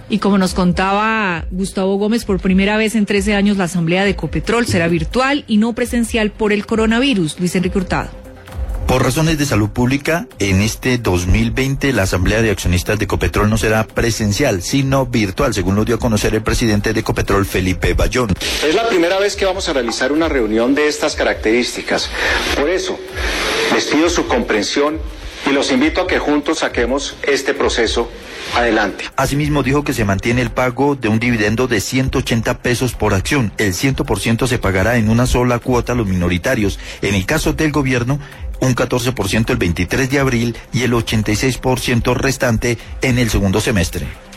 Y como nos contaba Gustavo Gómez, por primera vez en 13 años la asamblea de Ecopetrol será virtual y no presencial por el coronavirus. Luis Enrique Hurtado. Por razones de salud pública, en este 2020 la asamblea de accionistas de Ecopetrol no será presencial, sino virtual, según lo dio a conocer el presidente de Ecopetrol, Felipe Bayón. Es la primera vez que vamos a realizar una reunión de estas características. Por eso, les pido su comprensión y los invito a que juntos saquemos este proceso adelante. Asimismo dijo que se mantiene el pago de un dividendo de 180 pesos por acción. El 100% se pagará en una sola cuota a los minoritarios. En el caso del gobierno, un 14% el 23 de abril y el 86% restante en el segundo semestre.